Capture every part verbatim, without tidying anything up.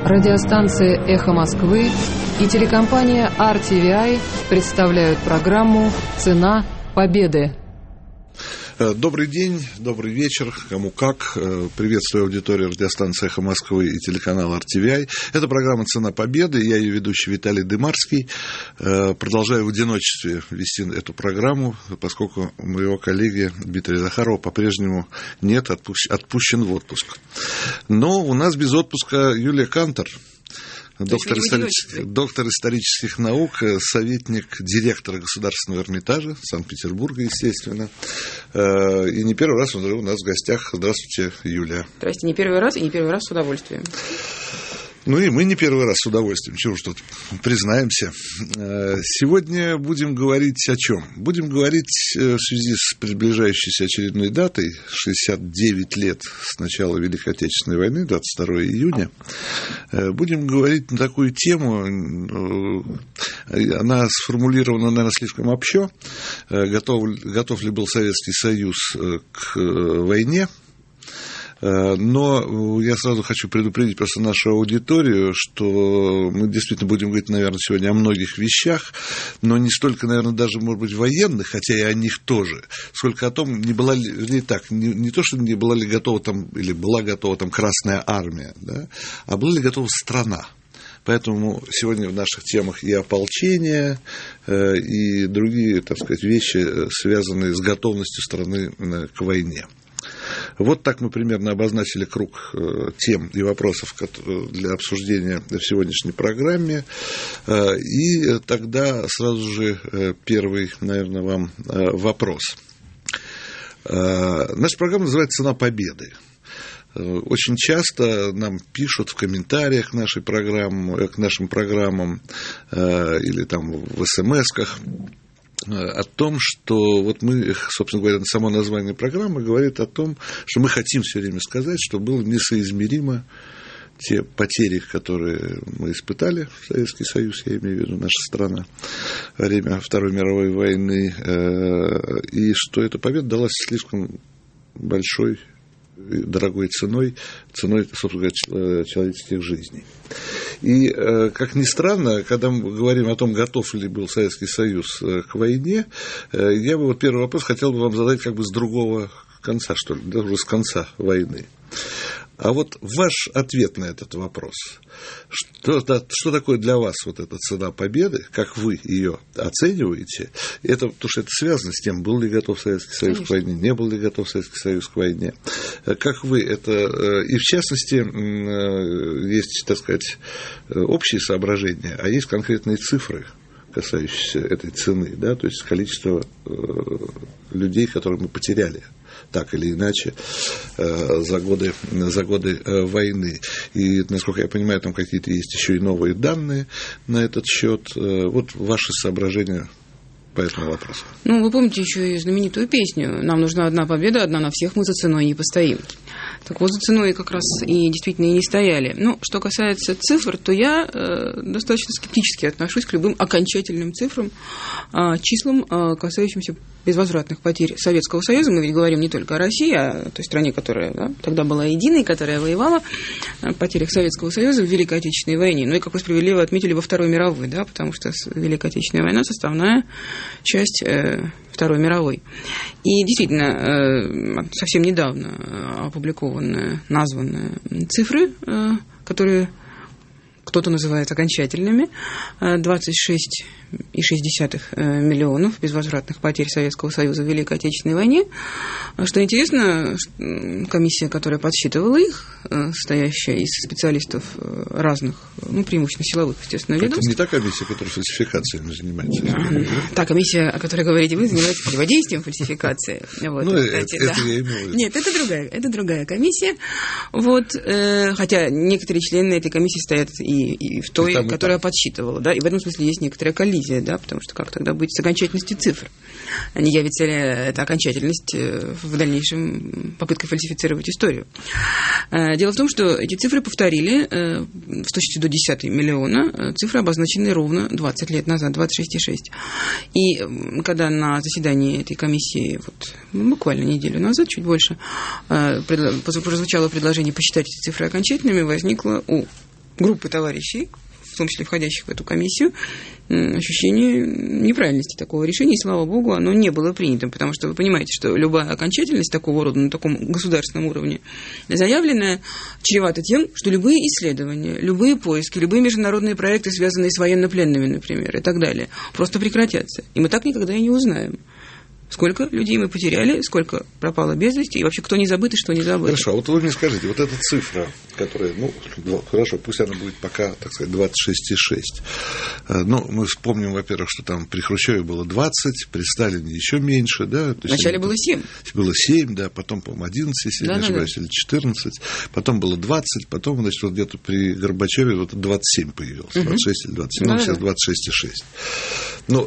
Радиостанция «Эхо Москвы» и телекомпания ар ти ви ай представляют программу «Цена победы». Добрый день, добрый вечер, кому как. Приветствую аудиторию радиостанции «Эхо Москвы» и телеканала ар ти ви ай. Это программа «Цена победы». Я ее ведущий Виталий Дымарский. Продолжаю в одиночестве вести эту программу, поскольку у моего коллеги Дмитрия Захарова по-прежнему нет, отпущен в отпуск. Но у нас без отпуска Юлия Кантор. Доктор исторических, доктор исторических наук, советник директора Государственного Эрмитажа Санкт-Петербурга, естественно. И не первый раз он у нас в гостях. Здравствуйте, Юлия. Здравствуйте, не первый раз и не первый раз с удовольствием. Ну и мы не первый раз с удовольствием, чего уж тут признаемся. Сегодня будем говорить о чем? Будем говорить в связи с приближающейся очередной датой, шестьдесят девять лет с начала Великой Отечественной войны, двадцать второго июня. Будем говорить на такую тему, она сформулирована, наверное, слишком общо. Готов, готов ли был Советский Союз к войне? Но я сразу хочу предупредить просто нашу аудиторию, что мы действительно будем говорить, наверное, сегодня о многих вещах, но не столько, наверное, даже, может быть, военных, хотя и о них тоже, сколько о том, не была ли, или так, не, не то, что не была ли готова там, или была готова там Красная Армия, да, а была ли готова страна. Поэтому сегодня в наших темах и ополчение, и другие, так сказать, вещи, связанные с готовностью страны к войне. Вот так мы примерно обозначили круг тем и вопросов для обсуждения в сегодняшней программе. И тогда сразу же первый, наверное, вам вопрос. Наша программа называется «Цена победы». Очень часто нам пишут в комментариях к, нашей программе, к нашим программам или там в эс-эм-эсках о том, что вот мы, собственно говоря, само название программы говорит о том, что мы хотим все время сказать, что было несоизмеримо те потери, которые мы испытали в Советский Союз, я имею в виду наша страна, во время Второй мировой войны, и что эта победа далась слишком большой, дорогой ценой, ценой, собственно говоря, человеческих жизней. И, как ни странно, когда мы говорим о том, готов ли был Советский Союз к войне, я бы вот первый вопрос хотел бы вам задать как бы с другого конца, что ли, даже с конца войны. А вот ваш ответ на этот вопрос, что, что такое для вас вот эта цена победы, как вы ее оцениваете, это, потому что это связано с тем, был ли готов Советский Союз Конечно. К войне, не был ли готов Советский Союз к войне, как вы это, и в частности, есть, так сказать, общие соображения, а есть конкретные цифры, касающиеся этой цены, да, то есть количество людей, которые мы потеряли так или иначе за годы, за годы войны. И, насколько я понимаю, там какие-то есть еще и новые данные на этот счет. Вот ваши соображения по этому вопросу. Ну, вы помните еще и знаменитую песню «Нам нужна одна победа, одна на всех, мы за ценой не постоим». Так вот, за ценой как раз и действительно и не стояли. Ну, что касается цифр, то я э, достаточно скептически отношусь к любым окончательным цифрам, э, числам, э, касающимся безвозвратных потерь Советского Союза. Мы ведь говорим не только о России, а о той стране, которая да, тогда была единой, которая воевала, о потерях Советского Союза в Великой Отечественной войне. Ну и, как вы справедливо отметили, во Второй мировой, да, потому что Великая Отечественная война – составная часть э, Второй мировой. И действительно, э, совсем недавно опубликованные, названные цифры, э, которые кто-то называет окончательными, двадцать шесть и шесть десятых миллионов безвозвратных потерь Советского Союза в Великой Отечественной войне. Что интересно, комиссия, которая подсчитывала их, состоящая из специалистов разных, ну, преимущественно силовых, естественно, ведомств. Это не та комиссия, которая фальсификациями занимается. Та комиссия, о которой говорите вы, занимается противодействием фальсификации. Вот, ну, кстати, это, да. это я имею в виду. Нет, это другая, это другая комиссия. Вот, э, хотя некоторые члены этой комиссии стоят и, и в той, и там, которая и подсчитывала. Да, и в этом смысле есть некоторая коллизия, да, потому что как тогда быть с окончательностью цифр? Не явится ли эта окончательность в дальнейшем попыткой фальсифицировать историю? Дело в том, что эти цифры повторили с точностью до десятой миллиона, цифры обозначены ровно двадцать лет назад, двадцать шесть и шесть. И когда на заседании этой комиссии, вот, буквально неделю назад, чуть больше, прозвучало предложение посчитать эти цифры окончательными, возникло у группы товарищей, в том числе входящих в эту комиссию, ощущение неправильности такого решения, и, слава богу, оно не было принято, потому что вы понимаете, что любая окончательность такого рода на таком государственном уровне заявленная чревата тем, что любые исследования, любые поиски, любые международные проекты, связанные с военнопленными, например, и так далее, просто прекратятся. И мы так никогда и не узнаем, сколько людей мы потеряли, сколько пропало без вести, и вообще кто не забыт и что не забыто. Хорошо, а вот вы мне скажите, вот эта цифра, которая, ну, хорошо, пусть она будет пока, так сказать, двадцать шесть и шесть. Ну, мы вспомним, во-первых, что там при Хрущеве было двадцать, при Сталине еще меньше, да. То есть вначале было семь. Было семь, да, потом, по-моему, одиннадцать, если да, не ошибаюсь, да, да. Или четырнадцать, потом было двадцать, потом, значит, вот где-то при Горбачеве вот двадцать семь появилось, угу. двадцать шесть или двадцать семь, да, ну, сейчас да. двадцать шесть и шесть. Ну,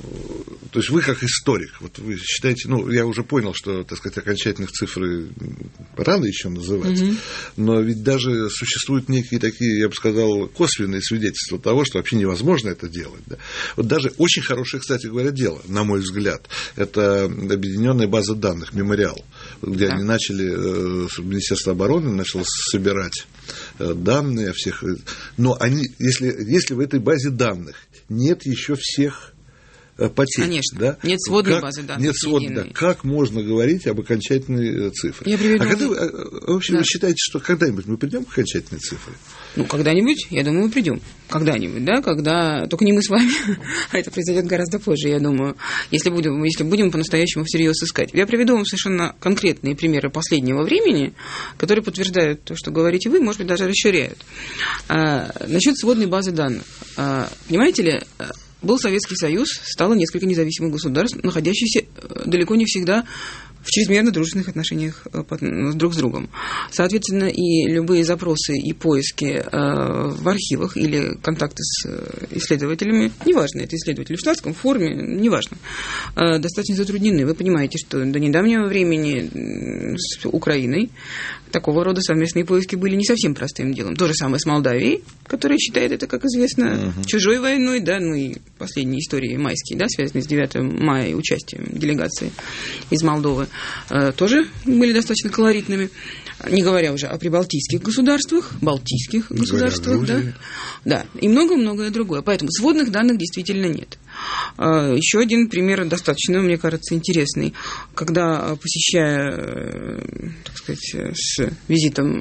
то есть вы как историк, вот вы считаете, ну, я уже понял, что, так сказать, окончательных цифр рано еще называть, угу. но ведь даже существуют некие такие, я бы сказал, косвенные свидетельства того, что вообще невозможно это делать. Да? Вот даже очень хорошее, кстати говоря, дело, на мой взгляд, это объединенная база данных, мемориал, где да. они начали, Министерство обороны начало собирать данные о всех, но они, если, если в этой базе данных нет еще всех потерь. Конечно. Да? Нет сводной как, базы данных. Нет сводной, да. Как можно говорить об окончательной цифре? Я приведу... А когда вы, вообще да. вы считаете, что когда-нибудь мы придем к окончательной цифре? Ну, когда-нибудь, я думаю, мы придем. Когда-нибудь, да, когда... Только не мы с вами, а это произойдет гораздо позже, я думаю, если будем, если будем по-настоящему всерьез искать. Я приведу вам совершенно конкретные примеры последнего времени, которые подтверждают то, что говорите вы, может быть, даже расширяют. А, насчет сводной базы данных. А, понимаете ли, был Советский Союз, стало несколько независимых государств, находящихся далеко не всегда в чрезмерно дружественных отношениях друг с другом. Соответственно, и любые запросы и поиски в архивах или контакты с исследователями, неважно, это исследователи в штатском, в форме, неважно, достаточно затруднены. Вы понимаете, что до недавнего времени с Украиной такого рода совместные поиски были не совсем простым делом. То же самое с Молдавией, которая считает это, как известно, uh-huh. чужой войной, да, ну и последние истории майские, да, связанные с девятого мая и участием делегации из Молдовы, э, тоже были достаточно колоритными. Не говоря уже о прибалтийских государствах, балтийских не государствах, да, да, и много-многое другое. Поэтому сводных данных действительно нет. Еще один пример достаточно, мне кажется, интересный. Когда, посещая, так сказать, с визитом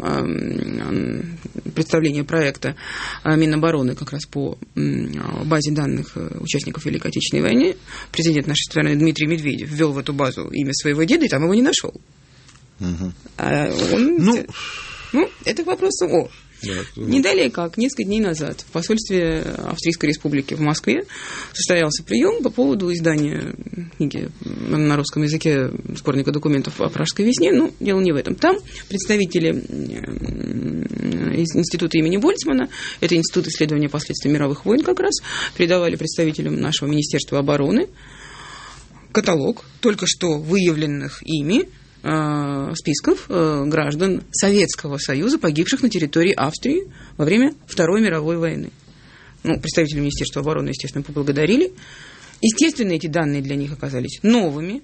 представления проекта Минобороны как раз по базе данных участников Великой Отечественной войны, президент нашей страны Дмитрий Медведев ввел в эту базу имя своего деда, и там его не нашел. Угу. А он, ну, ну, это вопрос о. Да, не далее как, несколько дней назад в посольстве Австрийской Республики в Москве состоялся прием по поводу издания книги на русском языке сборника документов о Пражской весне. Ну, дело не в этом. Там представители института имени Больцмана, это институт исследования последствий мировых войн как раз, передавали представителям нашего Министерства обороны каталог только что выявленных ими списков граждан Советского Союза, погибших на территории Австрии во время Второй мировой войны. Ну, представители Министерства обороны, естественно, поблагодарили. Естественно, эти данные для них оказались новыми.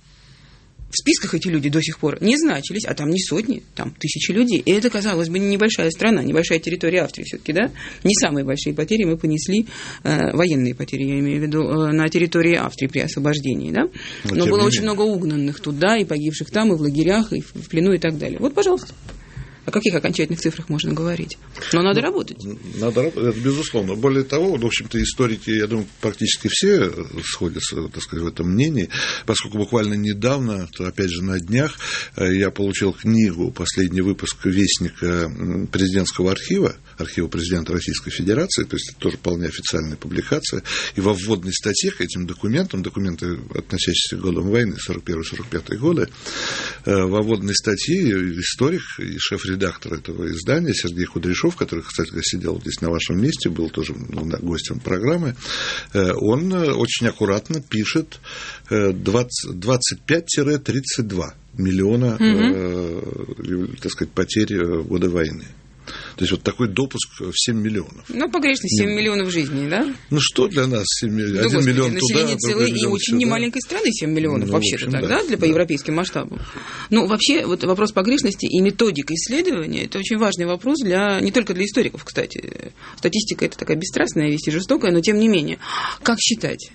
В списках эти люди до сих пор не значились, а там не сотни, там тысячи людей. И это, казалось бы, небольшая страна, небольшая территория Австрии все-таки, да? Не самые большие потери мы понесли, э, военные потери, я имею в виду, э, на территории Австрии при освобождении, да? Но, Но было очень много угнанных туда, и погибших там, и в лагерях, и в, в плену, и так далее. Вот, пожалуйста. О каких окончательных цифрах можно говорить? Но надо ну, работать. Надо работать, безусловно. Более того, в общем-то, историки, я думаю, практически все сходятся, так сказать, в этом мнении, поскольку буквально недавно, то, опять же, на днях, я получил книгу, последний выпуск вестника президентского архива, архива президента Российской Федерации, то есть это тоже вполне официальная публикация, и во вводной статье к этим документам, документы, относящиеся к годам войны, сорок первый сорок пятый годы, во вводной статье историк и шеф-редактор этого издания Сергей Кудряшов, который, кстати, сидел здесь на вашем месте, был тоже гостем программы, он очень аккуратно пишет двадцать пять - тридцать два миллиона, угу. так сказать, потерь в годы войны. То есть вот такой допуск в семь миллионов. Ну, погрешность семь миллионов жизней, да? Ну, что для нас семь миллионов? один миллион туда, население целой и очень сюда. немаленькой страны семь миллионов, ну, вообще-то общем, так, да, да, для, да. по европейским масштабам. Ну, вообще, вот вопрос погрешности и методика исследования – это очень важный вопрос для, не только для историков, кстати. Статистика – это такая бесстрастная вещь и жестокая, но тем не менее. Как считать?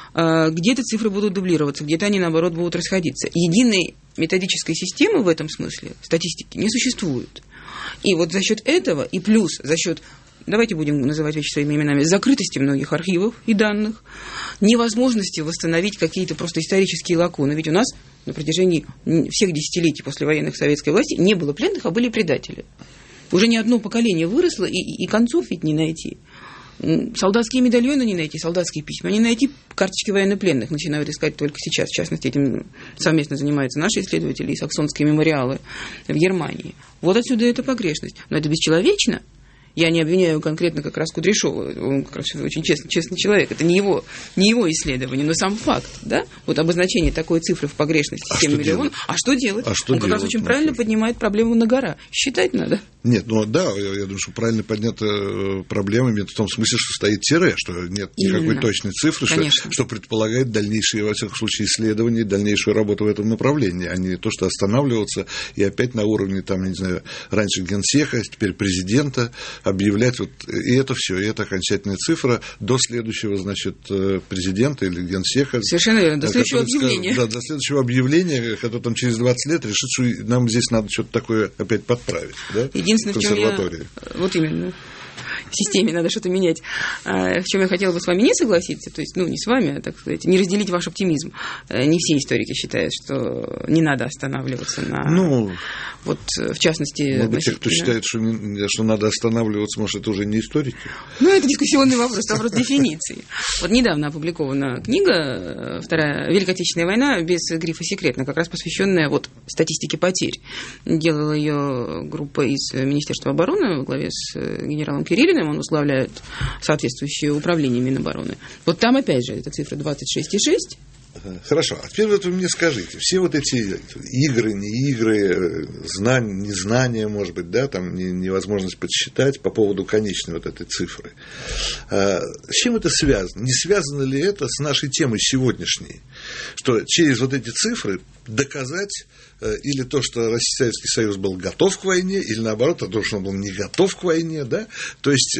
Где-то цифры будут дублироваться, где-то они, наоборот, будут расходиться. Единой методической системы в этом смысле статистики не существует. И вот за счет этого, и плюс за счет, давайте будем называть вещи своими именами, закрытости многих архивов и данных, невозможности восстановить какие-то просто исторические лакуны. Ведь у нас на протяжении всех десятилетий послевоенных советской власти не было пленных, а были предатели. Уже не одно поколение выросло, и, и концов ведь не найти. Солдатские медальоны не найти, солдатские письма не найти, карточки военнопленных начинают искать только сейчас. В частности, этим совместно занимаются наши исследователи и саксонские мемориалы в Германии. Вот отсюда эта погрешность. Но это бесчеловечно. Я не обвиняю конкретно как раз Кудряшова, он как раз очень честный, честный человек, это не его, не его исследование, но сам факт, да, вот обозначение такой цифры в погрешности семь миллионов, а что делать? А что он как делать? раз очень правильно поднимает проблему на гора, считать надо. Нет, ну да, я, я думаю, что правильно поднята проблема в том смысле, что стоит тире, что нет никакой Именно. точной цифры, что, что предполагает дальнейшие, во всяком случае, исследования, дальнейшую работу в этом направлении, а не то, что останавливаться и опять на уровне, там, не знаю, раньше генсека, теперь президента, объявлять, вот, и это все, и это окончательная цифра до следующего, значит, президента или генсека. Совершенно верно, до следующего объявления. Да, до следующего объявления, когда там через двадцать лет решит, что нам здесь надо что-то такое опять подправить, да? Единственное, в чем я... Вот именно. В системе надо что-то менять. В чем я хотела бы с вами не согласиться, то есть, ну, не с вами, а, так сказать, не разделить ваш оптимизм. Не все историки считают, что не надо останавливаться на... Ну, вот, в частности... Может быть, те, кто считает, что, не, что надо останавливаться, может, это уже не историки? Ну, это дискуссионный вопрос, это вопрос дефиниции. Вот недавно опубликована книга «Вторая Великая Отечественная война» без грифа «секретно», как раз посвященная вот статистике потерь. Делала ее группа из Министерства обороны во главе с генералом Кириллиным, он возглавляет соответствующее управление Минобороны. Вот там, опять же, эта цифра двадцать шесть и шесть. Хорошо, а теперь вот вы мне скажите, все вот эти игры, не игры, знания, незнания, может быть, да, там невозможность подсчитать по поводу конечной вот этой цифры. С чем это связано? Не связано ли это с нашей темой сегодняшней? Что через вот эти цифры доказать или то, что Советский Союз был готов к войне, или наоборот, то, что он был не готов к войне, да? То есть,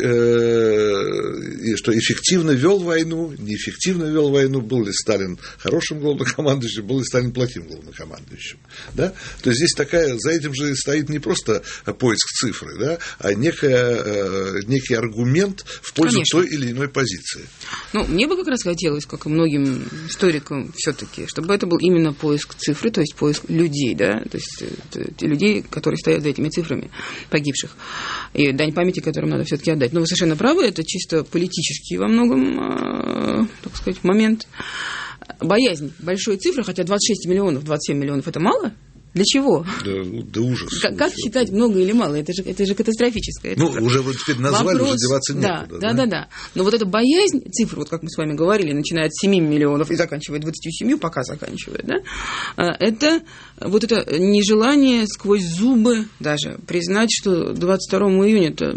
э, что эффективно вел войну, неэффективно вел войну, был ли Сталин хорошим главнокомандующим, был ли Сталин плохим главнокомандующим, да? То есть, здесь такая, за этим же стоит не просто поиск цифры, да, а некая, э, некий аргумент в пользу Конечно. той или иной позиции. Ну, мне бы как раз хотелось, как и многим историкам, все-таки, чтобы это был именно поиск цифры, то есть поиск людей, да, то есть те людей, которые стоят за этими цифрами погибших, и дань памяти, которым надо все-таки отдать. Но вы совершенно правы, это чисто политический во многом, так сказать, момент. Боязнь большой цифры, хотя двадцать шесть миллионов, двадцать семь миллионов – это мало? Для чего? Да, да ужас. Как, как считать много или мало? Это же, это же катастрофическое. Ну, цифра. Уже вот теперь назвали, Вопрос, уже деваться да, некуда. Да, да, да, да. Но вот эта боязнь цифр, вот как мы с вами говорили, начиная от семи миллионов и заканчивая двадцатью семью, пока заканчивая, да, это вот это нежелание сквозь зубы даже признать, что двадцать второго июня-то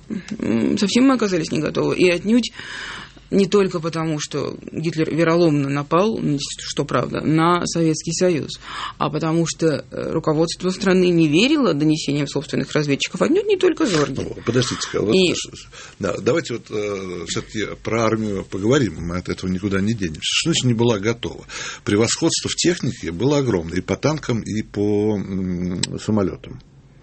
совсем мы оказались не готовы. И отнюдь не только потому, что Гитлер вероломно напал, что правда, на Советский Союз, а потому что руководство страны не верило донесениям собственных разведчиков, отнюдь не только Зорге. Ну, подождите-ка, вот, и... да, давайте вот э, все-таки про армию поговорим, мы от этого никуда не денемся. Что значит не была готова? Превосходство в технике было огромное и по танкам, и по м- самолетам.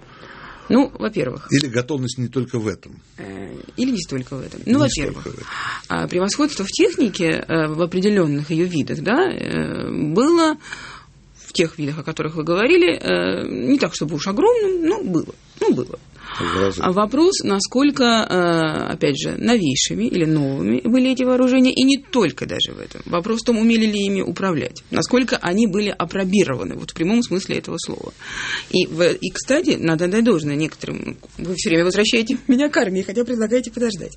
Ну, во-первых... Или готовность не только в этом? Или не столько в этом. Ну, не во-первых, превосходство в технике в определенных ее видах, да, было в тех видах, о которых вы говорили, не так, чтобы уж огромным, но было. Ну, было. А вопрос, насколько, опять же, новейшими или новыми были эти вооружения, и не только даже в этом. Вопрос в том, умели ли ими управлять, насколько они были апробированы, вот в прямом смысле этого слова. И, и кстати, надо дать должное некоторым, вы все время возвращаете меня к армии, хотя предлагаете подождать.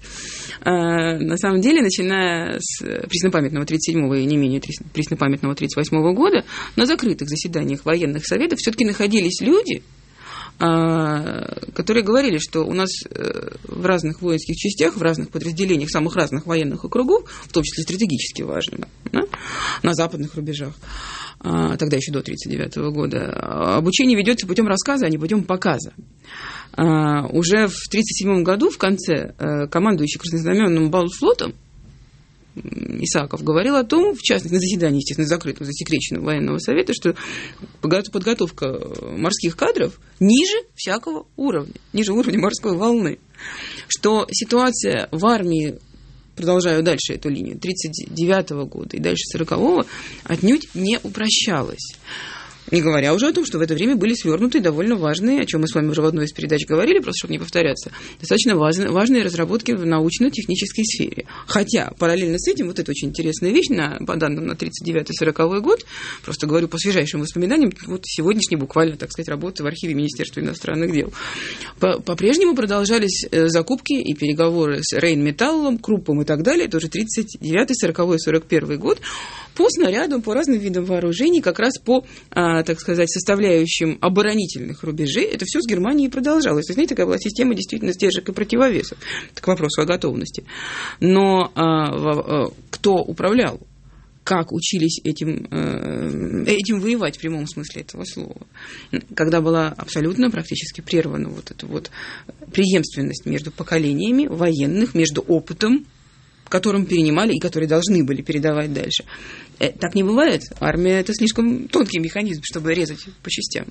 А, на самом деле, начиная с преснопамятного тридцать седьмого и не менее преснопамятного тридцать восьмого года, на закрытых заседаниях военных советов все-таки находились люди, которые говорили, что у нас в разных воинских частях, в разных подразделениях самых разных военных округов, в том числе стратегически важных, да, на западных рубежах, тогда еще до тридцать девятого года, обучение ведется путем рассказа, а не путем показа. Уже в тридцать седьмом году, в конце, командующий краснознаменным Балтфлотом Исааков говорил о том, в частности, на заседании, естественно, закрытого, засекреченного военного совета, что подготовка морских кадров ниже всякого уровня, ниже уровня морской волны. Что ситуация в армии, продолжаю дальше эту линию, тридцать девятого года и дальше сорокового, отнюдь не упрощалась. Не говоря уже о том, что в это время были свернуты довольно важные, о чем мы с вами уже в одной из передач говорили, просто чтобы не повторяться, достаточно важные, важные разработки в научно-технической сфере. Хотя параллельно с этим, вот это очень интересная вещь, на, по данным на тридцать девятый сороковой год, просто говорю по свежайшим воспоминаниям, вот сегодняшней буквально, так сказать, работы в архиве Министерства иностранных дел. По, по-прежнему продолжались закупки и переговоры с Рейнметаллом, Круппом и так далее, тоже тридцать девятый, сороковой, сорок первый год, по снарядам, по разным видам вооружений, как раз по, а, так сказать, составляющим оборонительных рубежей. Это все с Германией продолжалось. То есть, знаете, такая была система действительно сдержек и противовесов. Это к вопросу о готовности. Но а, кто управлял? Как учились этим, этим воевать в прямом смысле этого слова? Когда была абсолютно практически прервана вот эта вот преемственность между поколениями военных, между опытом, которым перенимали и которые должны были передавать дальше. Так не бывает. Армия – это слишком тонкий механизм, чтобы резать по частям.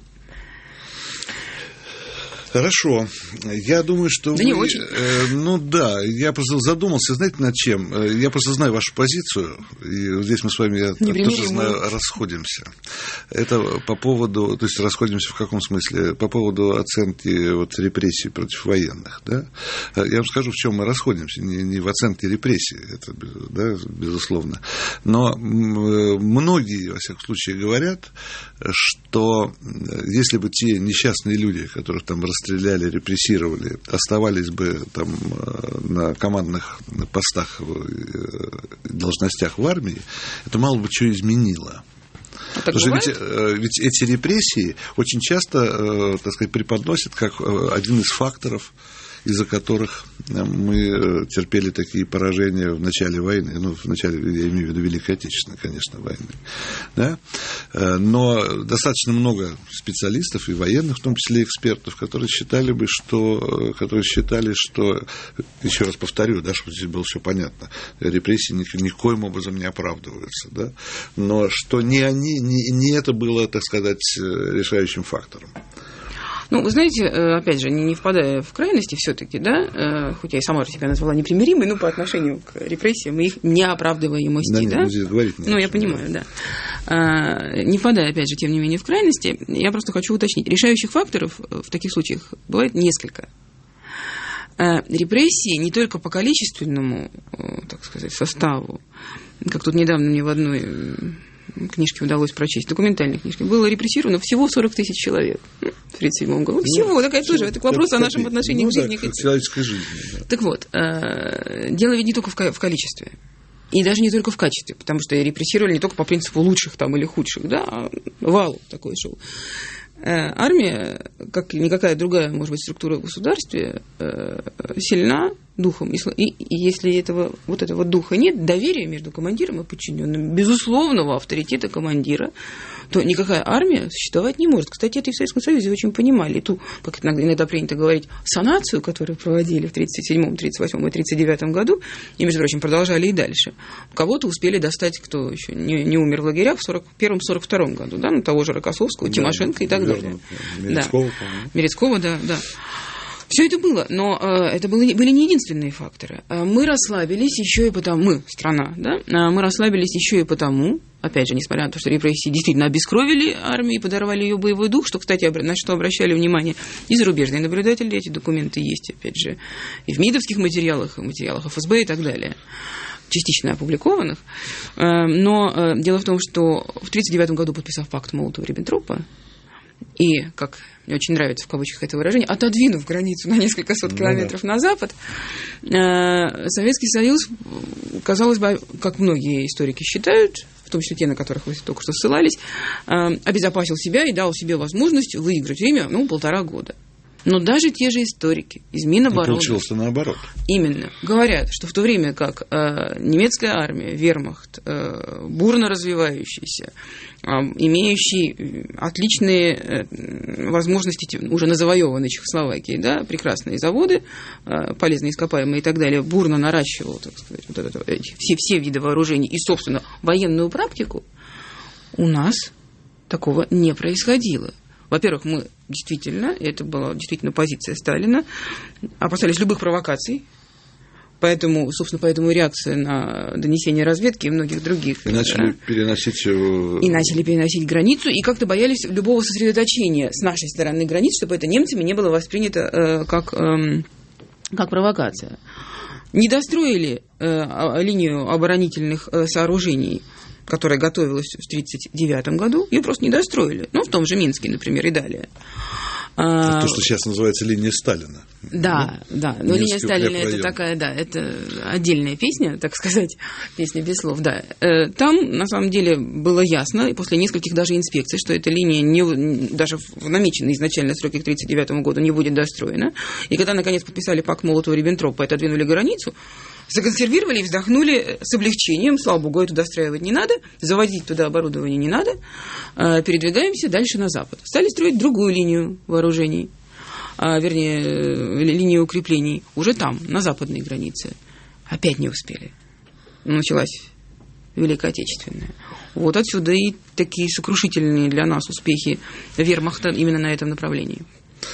Хорошо. Я думаю, что да вы... не очень. Э, ну да, я просто задумался, знаете, над чем? Я просто знаю вашу позицию, и вот здесь мы с вами, я тоже знаю, расходимся. Это по поводу, то есть расходимся в каком смысле? По поводу оценки вот, репрессий против военных, да? Я вам скажу, в чем мы расходимся, не, не в оценке репрессий, это, да, безусловно. Но многие, во всяком случае, говорят, что если бы те несчастные люди, которых там расстреляли, репрессировали, оставались бы там на командных постах, должностях в армии, это мало бы что изменило. А Потому что ведь, ведь эти репрессии очень часто, так сказать, преподносят как один из факторов, из-за которых мы терпели такие поражения в начале войны, ну, в начале, я имею в виду, Великой Отечественной, конечно, войны, да? Но достаточно много специалистов и военных, в том числе экспертов, которые считали бы, что, которые считали, что, еще раз повторю, да, чтобы здесь было все понятно, репрессии никоим образом не оправдываются, да? Но что не они, не, не это было, так сказать, решающим фактором. Ну, вы знаете, опять же, не впадая в крайности все-таки, да, хоть я и сама себя назвала непримиримой, но по отношению к репрессиям и их неоправдываемости, да? Нет, да? Здесь говорить не ну, я понимаю, да. да. Не впадая, опять же, тем не менее, в крайности, я просто хочу уточнить. Решающих факторов в таких случаях бывает несколько. Репрессии не только по количественному, так сказать, составу, как тут недавно мне в одной книжке удалось прочесть, документальной книжке, было репрессировано всего сорок тысяч человек в тридцать седьмом году. Всего, ну, такая тоже, это к вопросу о нашем отношении ну, к жизни. Да, к человеческой жизни. Да. Так вот, дело ведь не только в количестве, и даже не только в качестве, потому что репрессировали не только по принципу лучших там или худших, да, а вал такой шел. Армия, как никакая другая, может быть, структура в государстве, сильна духом. И если этого, вот этого духа нет, доверия между командиром и подчиненным, безусловного авторитета командира, то никакая армия существовать не может. Кстати, это и в Советском Союзе очень понимали. И ту, как иногда принято говорить, санацию, которую проводили в тридцать седьмом, тридцать восьмом и тридцать девятом году, и, между прочим, продолжали и дальше. Кого-то успели достать, кто еще не, не умер в лагерях в сорок первом — сорок втором году, да, ну, того же Рокоссовского, да, Тимошенко и так верно, далее. Мерецкого, да. Мерецкого, да, да. Все это было, но э, это были, были не единственные факторы. Мы расслабились еще и потому, мы, страна, да, мы расслабились еще и потому, опять же, несмотря на то, что репрессии действительно обескровили армию и подорвали ее боевой дух, что, кстати, на что обращали внимание и зарубежные наблюдатели, эти документы есть, опять же, и в МИДовских материалах, и в материалах эф эс бэ и так далее, частично опубликованных. Но дело в том, что в тридцать девятом году, подписав пакт Молотова-Риббентропа, и, как мне очень нравится в кавычках это выражение, отодвинув границу на несколько сот километров да, да. на запад, Советский Союз, казалось бы, как многие историки считают, в том числе те, на которых вы только что ссылались, обезопасил себя и дал себе возможность выиграть время, ну, полтора года. Но даже те же историки из Минобороны... Получилось наоборот. Именно. Говорят, что в то время как э, немецкая армия, вермахт, э, бурно развивающийся, э, имеющий отличные э, возможности уже на завоеванной Чехословакии, да, прекрасные заводы, э, полезные ископаемые и так далее, бурно наращивал, так сказать, вот это, эти, все, все виды вооружений и, собственно, военную практику, у нас такого не происходило. Во-первых, мы действительно, это была действительно позиция Сталина, опасались любых провокаций, поэтому, собственно, поэтому реакция на донесение разведки и многих других. И начали переносить... И начали переносить границу, и как-то боялись любого сосредоточения с нашей стороны границ, чтобы это немцами не было воспринято э, как, э, как провокация. Не достроили э, линию оборонительных э, сооружений, которая готовилась в тысяча девятьсот тридцать девятом году, ее просто не достроили. Ну, в том же Минске, например, и далее. Это то, что сейчас называется линия Сталина. Да, да. Но линия Сталина это такая, да, это отдельная песня, так сказать, песня без слов, да. Там, на самом деле, было ясно, и после нескольких даже инспекций, что эта линия не, даже в намеченные изначально сроки к тридцать девятому году не будет достроена. И когда, наконец, подписали пакт Молотова-Риббентропа и отодвинули границу, законсервировали и вздохнули с облегчением. Слава богу, это достраивать не надо, заводить туда оборудование не надо. Передвигаемся дальше на запад. Стали строить другую линию вооружений, вернее, линию укреплений уже там, на западной границе. Опять не успели. Началась Великая Отечественная. Вот отсюда и такие сокрушительные для нас успехи вермахта именно на этом направлении.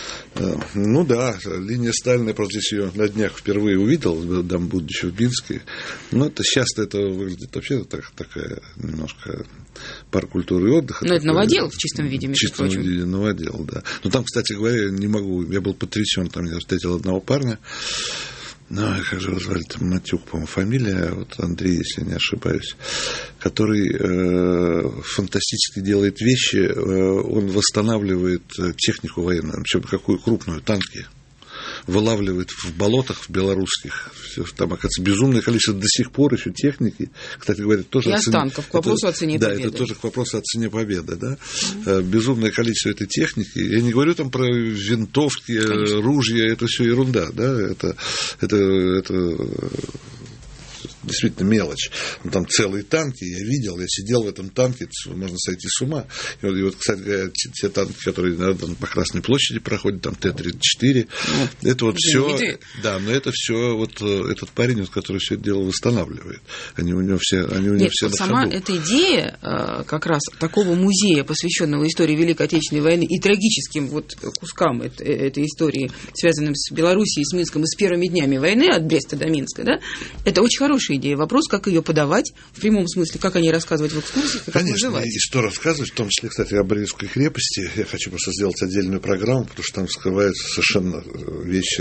Ну да, линия Сталина, я просто здесь ее на днях впервые увидел, там, будучи в Минске. Но это часто это выглядит вообще так, такая немножко парк культуры и отдыха. Но это новодел в чистом виде, между В чистом прочим. виде новодел, да. Но там, кстати говоря, я не могу, я был потрясен, там я встретил одного парня, ну, как же его звали, там Матюк, по-моему, фамилия, вот Андрей, если не ошибаюсь, который э, фантастически делает вещи, э, он восстанавливает технику военную, причем какую крупную, танки, вылавливает в болотах в белорусских. Там, оказывается, безумное количество до сих пор еще техники. Кстати говоря, тоже... И останков, к вопросу это, о цене да, победы. Да, это тоже к вопросу о цене победы. Да? Mm-hmm. Безумное количество этой техники. Я не говорю там про винтовки, конечно, ружья, это все ерунда. Да? Это, это, это действительно мелочь. Ну, там целые танки, я видел, я сидел в этом танке, можно сойти с ума. И вот, и вот кстати говоря, те, те танки, которые наверное, по Красной площади проходят, там Т тридцать четыре, ну, это вот все, да, но это все вот этот парень, вот, который все это дело восстанавливает. Они у него все, они у него Нет, все вот на сама ходу. эта идея как раз такого музея, посвященного истории Великой Отечественной войны и трагическим вот кускам этой, этой истории, связанным с Белоруссией, с Минском и с первыми днями войны от Бреста до Минска, да, это очень хорошая идея. Вопрос, как ее подавать, в прямом смысле, как о ней рассказывать в экскурсиях, как Конечно, называть. И что рассказывать, в том числе, кстати, о Брестской крепости. Я хочу просто сделать отдельную программу, потому что там скрываются совершенно вещи,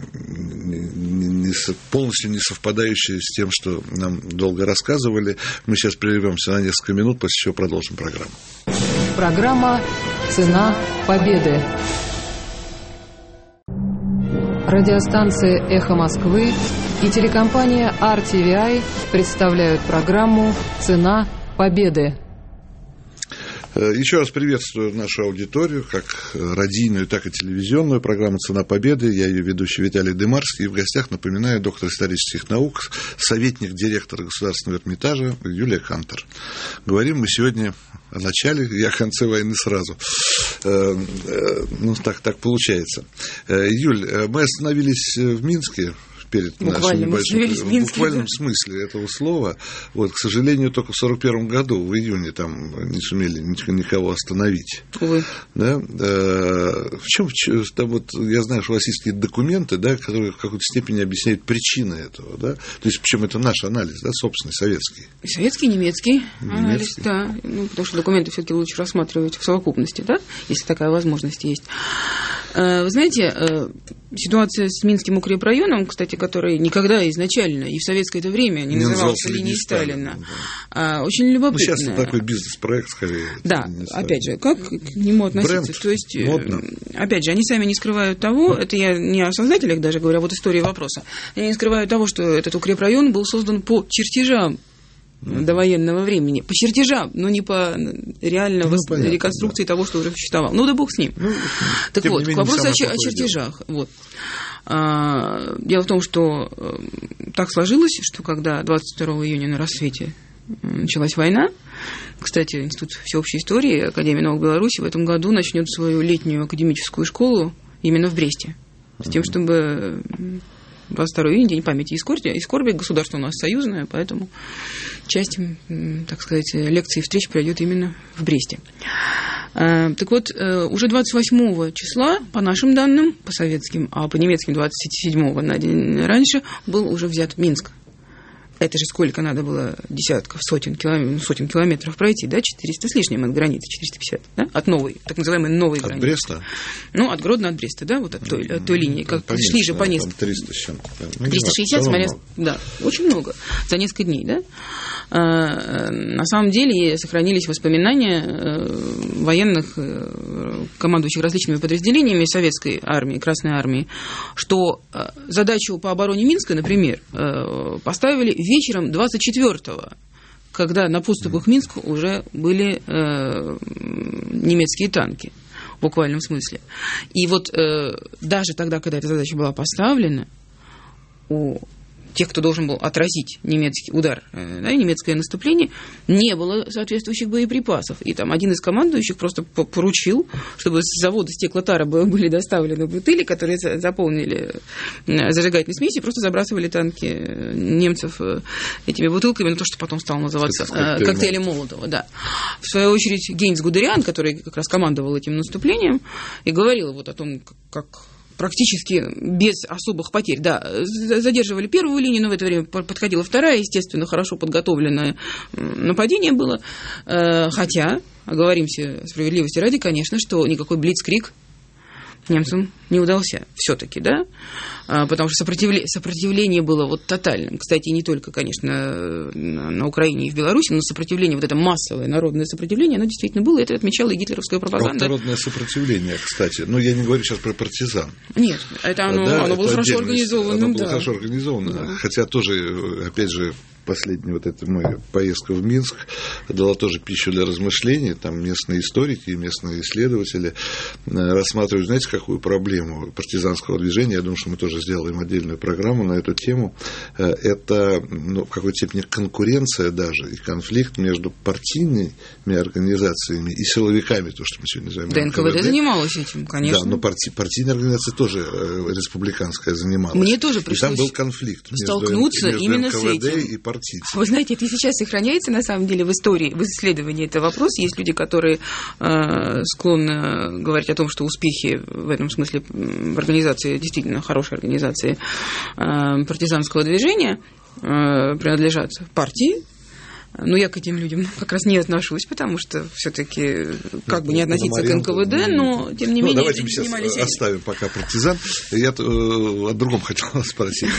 не, не, полностью не совпадающие с тем, что нам долго рассказывали. Мы сейчас прервемся на несколько минут, после чего продолжим программу. Программа «Цена победы». Радиостанция «Эхо Москвы» и телекомпания ар ти ви ай представляют программу «Цена победы». Еще раз приветствую нашу аудиторию, как радийную, так и телевизионную. Программу «Цена победы». Я ее ведущий Виталий Дымарский. И в гостях, напоминаю, доктор исторических наук, советник директора Государственного Эрмитажа Юлия Хантер. Говорим мы сегодня о начале и о конце войны сразу. Ну, так, так получается. Юль, мы остановились в Минске. Перед буквально, нашим небольшим, в буквальном да? смысле этого слова. Вот, к сожалению, только в сорок первом году, в июне, там не сумели никого остановить. Увы. Да? В чем, там вот, я знаю, что у вас есть какие-то документы, да, которые в какой-то степени объясняют причины этого. Да? То есть, причем это наш анализ, да, собственный, советский. И советский, и немецкий, немецкий анализ, да. Ну, потому что документы все-таки лучше рассматривать в совокупности, да, если такая возможность есть. Вы знаете, ситуация с Минским укрепрайоном, кстати, который никогда изначально и в советское это время не, не назывался линией Сталина, Сталина да. Очень любопытно. Ну, сейчас это такой бизнес-проект, скорее. Да, опять же, как к нему относиться? Бренд, то есть, модно. Опять же, они сами не скрывают того, это я не о создателях даже говорю, а вот история вопроса, они не скрывают того, что этот укрепрайон был создан по чертежам mm-hmm. довоенного времени. По чертежам, но не по реально ну, вос... реконструкции да. того, что уже существовало. Ну да бог с ним. Ну, так вот, к вопросу о, о чертежах. Вот. А, дело в том, что так сложилось, что когда двадцать второго июня на рассвете началась война, кстати, Институт всеобщей истории Академии наук Беларуси в этом году начнет свою летнюю академическую школу именно в Бресте, с тем, чтобы двадцать второго июня, День памяти и скорби, и скорби, государство у нас союзное, поэтому часть, так сказать, лекций и встреч пройдет именно в Бресте. Так вот, уже двадцать восьмого числа, по нашим данным, по советским, а по немецким двадцать седьмого на день раньше, был уже взят Минск. Это же сколько надо было десятков, сотен километров, сотен километров пройти, да, четыреста с лишним от границы, четыреста пятьдесят, да, от новой, так называемой новой от границы. От Бреста? Ну, от Гродно, от Бреста, да, вот от той, от той линии, как поменьше, шли же по несколько. триста с чем-то. Ну, триста шестьдесят, смотря, да, очень много, за несколько дней, да. А, на самом деле сохранились воспоминания военных, командующих различными подразделениями советской армии, Красной армии, что задачу по обороне Минска, например, поставили вечером двадцать четвёртого, когда на подступах к Минску уже были э, немецкие танки, в буквальном смысле. И вот э, даже тогда, когда эта задача была поставлена, у тех, кто должен был отразить немецкий удар, э, да, немецкое наступление, не было соответствующих боеприпасов. И там один из командующих просто поручил, чтобы с завода стеклотара были доставлены бутыли, которые заполнили зажигательной смесью, просто забрасывали танки немцев этими бутылками, на то, что потом стало называться коктейль коктейлем Молотова. Да. В свою очередь Гейнц Гудериан, который как раз командовал этим наступлением, и говорил вот о том, как практически без особых потерь. Да, задерживали первую линию, но в это время подходила вторая, естественно, хорошо подготовленное нападение было. Хотя, оговоримся справедливости ради, конечно, что никакой блицкриг немцам не удался все-таки, да, потому что сопротивление, сопротивление было вот тотальным. Кстати, не только, конечно, на Украине и в Беларуси, но сопротивление, вот это массовое народное сопротивление, оно действительно было, это отмечала и гитлеровская пропаганда. А народное сопротивление, кстати, но я не говорю сейчас про партизан. Нет, это оно, да, оно это было хорошо организовано. Оно было да. хорошо организовано, да. Хотя тоже, опять же, последняя вот эта моя поездка в Минск дала тоже пищу для размышлений. Там местные историки и местные исследователи рассматривают, знаете, какую проблему партизанского движения. Я думаю, что мы тоже сделаем отдельную программу на эту тему. Это, ну, в какой-то степени конкуренция даже и конфликт между партийными организациями и силовиками, то, что мы сегодня называем. Да, эн ка вэ дэ занималась этим, конечно. Да, но парти, партийная организация тоже республиканская занималась. Мне тоже пришлось и там был конфликт столкнуться между, именно между эн ка вэ дэ с этим. И партийцев. Вы знаете, это и сейчас сохраняется, на самом деле, в истории, в исследовании этого вопроса. Есть люди, которые э, склонны говорить о том, что успехи в этом смысле в организации, действительно хорошей организации э, партизанского движения э, принадлежат партии. Но я к этим людям как раз не отношусь, потому что все-таки как бы не относиться к эн ка вэ дэ, но тем не ну, менее... Давайте мы сейчас оставим пока партизан. Я о другом хотел спросить.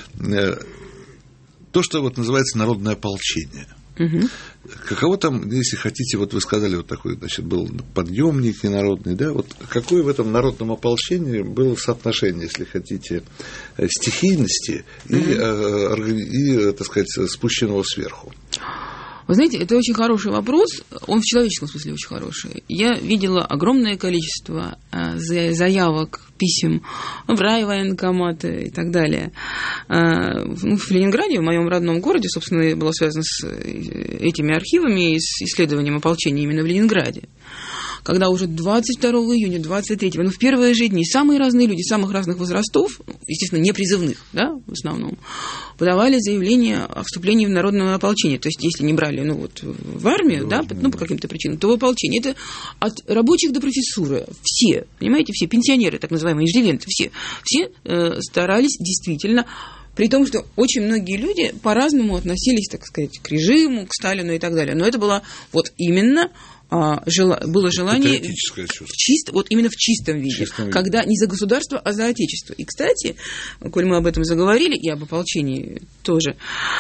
То, что вот называется народное ополчение. Угу. Каково там, если хотите, вот вы сказали, вот такой, значит, был подъемник народный, да, вот какое в этом народном ополчении было соотношение, если хотите, стихийности угу. и, и, так сказать, спущенного сверху? Вы знаете, это очень хороший вопрос, он в человеческом смысле очень хороший. Я видела огромное количество заявок, писем в райвоенкоматы и так далее. Ну, в Ленинграде, в моем родном городе, собственно, было связано с этими архивами и с исследованием ополчения именно в Ленинграде. Когда уже двадцать второго июня, двадцать третьего, ну, в первые же дни самые разные люди, самых разных возрастов, естественно, не призывных, да, в основном, подавали заявление о вступлении в народное ополчение. То есть, если не брали, ну, вот, в армию, да, ну, по каким-то причинам, то в ополчение. Это от рабочих до профессуры. Все, понимаете, все пенсионеры, так называемые иждивенцы, все, все э, старались действительно. При том, что очень многие люди по-разному относились, так сказать, к режиму, к Сталину и так далее. Но это было вот именно... было желание в чист, вот именно в чистом виде, чистом когда виде. Не за государство, а за отечество. И, кстати, коль мы об этом заговорили, и об ополчении тоже,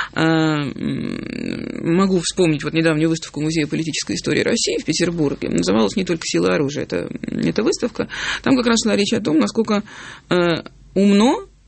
могу вспомнить вот недавнюю выставку Музея политической истории России в Петербурге. Называлась «Не только сила оружия». Это, эта выставка. Там как раз шла речь о том, насколько умно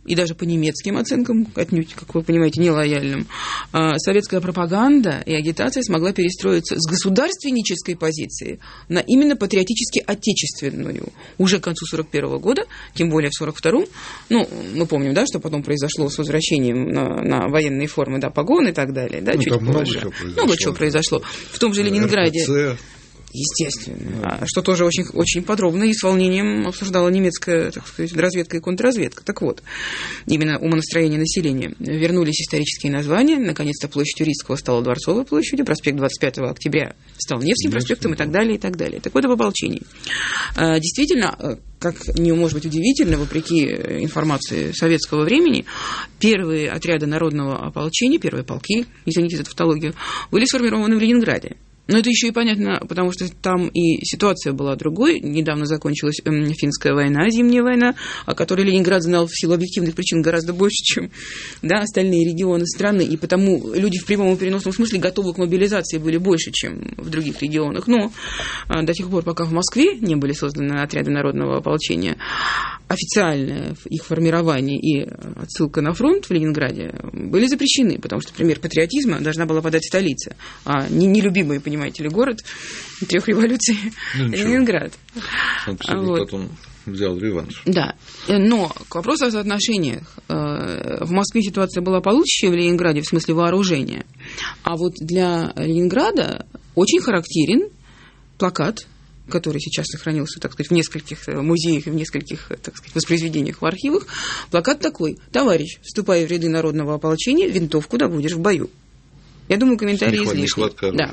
и даже по немецким оценкам, отнюдь, как вы понимаете, нелояльным, советская пропаганда и агитация смогла перестроиться с государственнической позиции на именно патриотически отечественную уже к концу сорок первого года, тем более в сорок втором. Ну, мы помним, да, что потом произошло с возвращением на, на военные формы, да, погон и так далее, да, ну, чуть много позже. Чего много чего произошло. В том же Ленинграде. эр тэ цэ. Естественно. Да. Что тоже очень, очень подробно и с волнением обсуждала немецкая, так сказать, разведка и контрразведка. Так вот, именно умонастроение населения. Вернулись исторические названия. Наконец-то площадь Юрийского стала Дворцовой площадью, проспект двадцать пятого октября стал Невским проспектом и так далее, и так далее. Так вот, об ополчении. Действительно, как не может быть удивительно, вопреки информации советского времени, первые отряды народного ополчения, первые полки, извините за тавтологию, были сформированы в Ленинграде. Но это еще и понятно, потому что там и ситуация была другой. Недавно закончилась финская война, зимняя война, о которой Ленинград знал в силу объективных причин гораздо больше, чем, да, остальные регионы страны. И потому люди в прямом и переносном смысле готовы к мобилизации были больше, чем в других регионах. Но до тех пор, пока в Москве не были созданы отряды народного ополчения, официальное их формирование и отсылка на фронт в Ленинграде были запрещены, потому что пример патриотизма должна была подать столица, а не нелюбимый, понимаете ли, город трех революций, ну, Ленинград. Вот. Потом взял реванш. Да, но к вопросу о соотношениях. В Москве ситуация была получше, чем в Ленинграде в смысле вооружения, а вот для Ленинграда очень характерен плакат, который сейчас сохранился, так сказать, в нескольких музеях и в нескольких, так сказать, воспроизведениях в архивах. Плакат такой: «Товарищ, вступай в ряды народного ополчения, винтовку добудешь в бою». Я думаю, комментарий излишний. Да.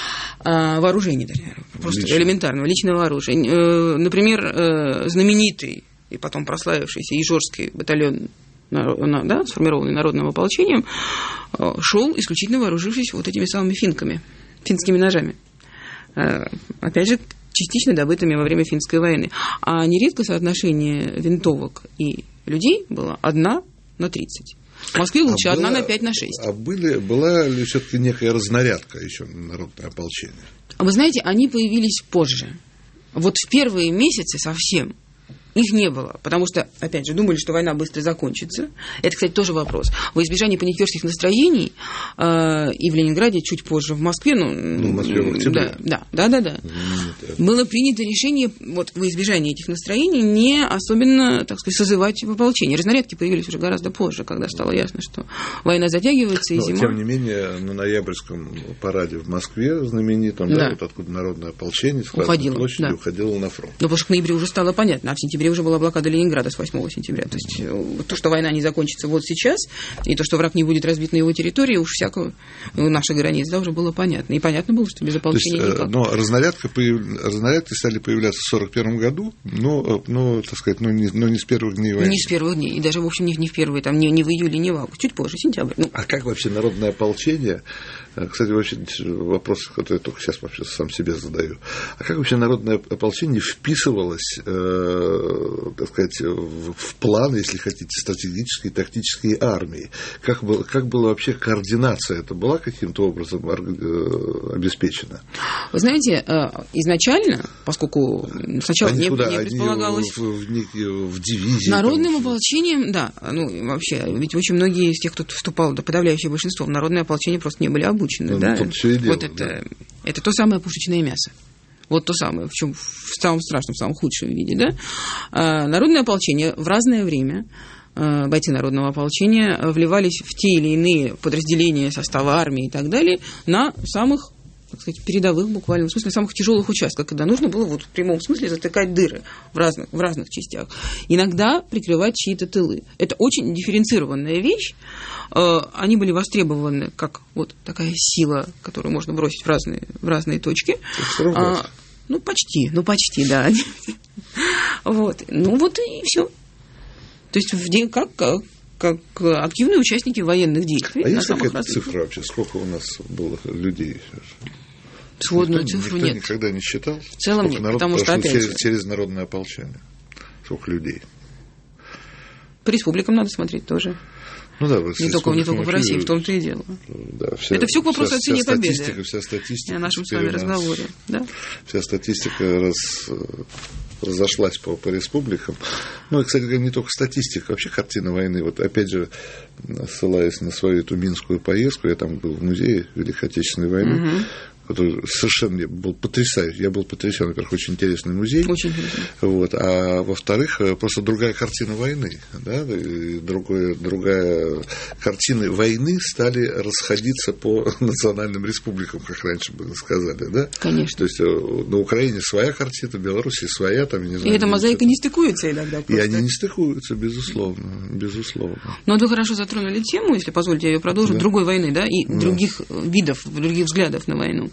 А, вооружение, просто личного. Элементарного, личного оружия. Например, знаменитый и потом прославившийся Ижорский батальон, да, сформированный народным ополчением, шел исключительно вооружившись вот этими самыми финками, финскими ножами. Опять же, частично добытыми во время финской войны. А нередко соотношение винтовок и людей было одна на тридцать. В Москве лучше а одна была, на пять на шесть. А были, была ли все-таки некая разнарядка еще на народное ополчение? Вы знаете, они появились позже. Вот в первые месяцы совсем их не было, потому что, опять же, думали, что война быстро закончится. Это, кстати, тоже вопрос. Во избежание паникерских настроений э, и в Ленинграде, чуть позже в Москве, ну, ну в Москве в октябре. Да, да, да, да, да. Было принято решение вот во избежание этих настроений не особенно, так сказать, созывать в ополчение. Разнарядки появились уже гораздо позже, когда стало ясно, что война затягивается и Но, зима. Тем не менее, на ноябрьском параде в Москве знаменитом, да, да, вот откуда народное ополчение с Красной площади, да, уходило на фронт. Ну, потому что к ноябрю уже стало понятно, а в сентябре уже была блокада Ленинграда с восьмого сентября. То есть то, что война не закончится вот сейчас, и то, что враг не будет разбит на его территории, уж всякого у наших границ, да, уже было понятно. И понятно было, что без ополчения то есть, никак. Но разнарядка появ... разнарядки стали появляться в сорок первом году, но, но, так сказать, но не, но не с первых дней войны. Не с первых дней. И даже, в общем, не, не в первые, там, не, не в июле, не в августе, чуть позже, сентябрь. Ну. А как вообще народное ополчение... Кстати, вообще вопрос, который я только сейчас вообще сам себе задаю. А как вообще народное ополчение вписывалось, э, так сказать, в, в план, если хотите, стратегической и тактической армии? Как, был, как была вообще координация? Это была каким-то образом обеспечена? Вы знаете, изначально, поскольку сначала они не, куда? не предполагалось... В, в, в, в дивизии? Народным там... ополчением, да. Ну, вообще, ведь очень многие из тех, кто вступал, да, подавляющее большинство, в народное ополчение просто не были обучены. Ну, да? Вот дело, это, да. это то самое пушечное мясо. Вот то самое, в чем в самом страшном, в самом худшем виде. Да? А, народное ополчение в разное время, а, бойцы народного ополчения вливались в те или иные подразделения состава армии и так далее на самых, так сказать, передовых, буквально, в смысле, самых тяжелых участках, когда нужно было вот в прямом смысле затыкать дыры в разных, в разных частях. Иногда прикрывать чьи-то тылы. Это очень дифференцированная вещь. Они были востребованы как вот такая сила, которую можно бросить в разные, в разные точки. А, ну, почти, ну, почти, да. Вот. Ну, вот и все. То есть, в день, как, как, как активные участники военных действий. А есть какая-то цифра вообще? Сколько у нас было людей? Сводную никто, цифру никто нет. никогда не считал? В целом нет, народ потому что опять через, же... через народное ополчение. Сколько людей? По республикам надо смотреть тоже. Ну, да, не только, не только в России, в том-то и дело. Да, вся, это все к вопросу вся, о цене вся победы. Статистика, вся статистика. И о нашем с вами разговоре. Да? Вся статистика раз, разошлась по, по республикам. Ну, и, кстати говоря, не только статистика, вообще картина войны. Вот опять же, ссылаясь на свою эту минскую поездку, я там был в музее Великой Отечественной войны, угу. который совершенно был потрясающий. Я был потрясен, во-первых, очень интересный музей. Очень интересный. Вот, а во-вторых, просто другая картина войны. Да? И другое, другая картина войны стали расходиться по национальным республикам, как раньше было сказали. Да? Конечно. То есть на Украине своя картина, в Беларуси своя. Там, не знаю, и эта мозаика не стыкуется иногда. Просто. И они не стыкуются, безусловно. безусловно. Но вы хорошо затронули тему, если позволите, я ее продолжу, да. другой войны, да, и да. других видов, других взглядов на войну.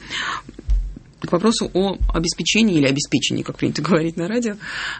К вопросу о обеспечении или обеспечении, как принято говорить на радио,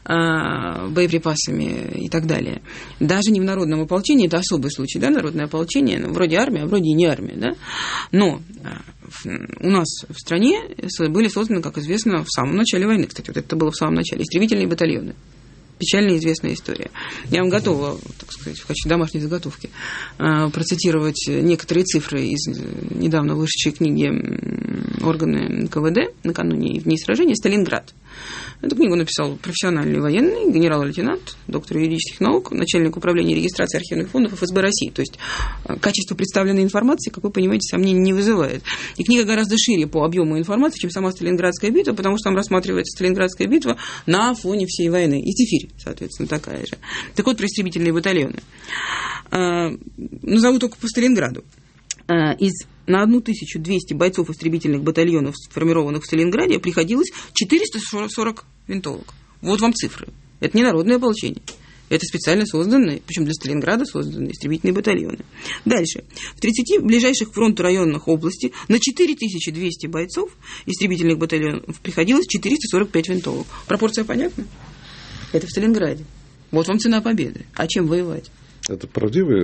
боеприпасами и так далее. Даже не в народном ополчении, это особый случай, да, народное ополчение, ну, вроде армия, а вроде и не армия, да, но у нас в стране были созданы, как известно, в самом начале войны, кстати, вот это было в самом начале, истребительные батальоны. Печально известная история. Я вам готова, так сказать, в качестве домашней заготовки процитировать некоторые цифры из недавно вышедшей книги органы ка вэ дэ накануне в дни сражения «Сталинград». Эту книгу написал профессиональный военный, генерал-лейтенант, доктор юридических наук, начальник управления регистрации архивных фондов эф эс бэ России. То есть качество представленной информации, как вы понимаете, сомнений не вызывает. И книга гораздо шире по объему информации, чем сама Сталинградская битва, потому что там рассматривается Сталинградская битва на фоне всей войны. И теперь, соответственно, такая же. Так вот, про истребительные батальоны. Назову только по Сталинграду. Из на тысячу двести бойцов истребительных батальонов, сформированных в Сталинграде, приходилось четыреста сорок винтовок. Вот вам цифры. Это не народное ополчение. Это специально созданные, причем для Сталинграда созданные истребительные батальоны. Дальше. В тридцати ближайших к фронту районах области на четыре тысячи двести бойцов истребительных батальонов приходилось четыреста сорок пять винтовок. Пропорция понятна? Это в Сталинграде. Вот вам цена победы. А чем воевать? Это правдивые